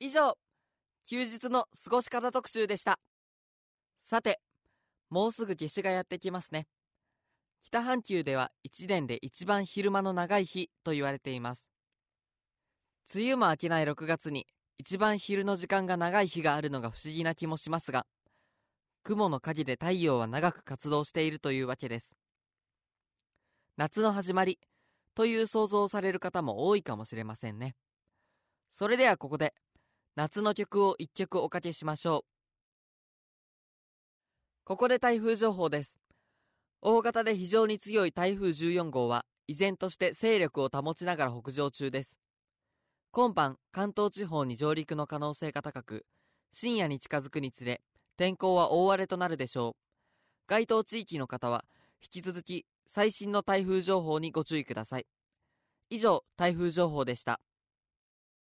以上、休日の過ごし方特集でした。さて、もうすぐ夏至がやってきますね。北半球では1年で一番昼間の長い日と言われています。梅雨も明けない6月に一番昼の時間が長い日があるのが不思議な気もしますが、雲の陰で太陽は長く活動しているというわけです。夏の始まりという想像をされる方も多いかもしれませんね。それではここで夏の曲を1曲おかけしましょう。ここで台風情報です。大型で非常に強い台風14号は依然として勢力を保ちながら北上中です。今晩関東地方に上陸の可能性が高く、深夜に近づくにつれ天候は大荒れとなるでしょう。該当地域の方は引き続き最新の台風情報にご注意ください。以上、台風情報でした。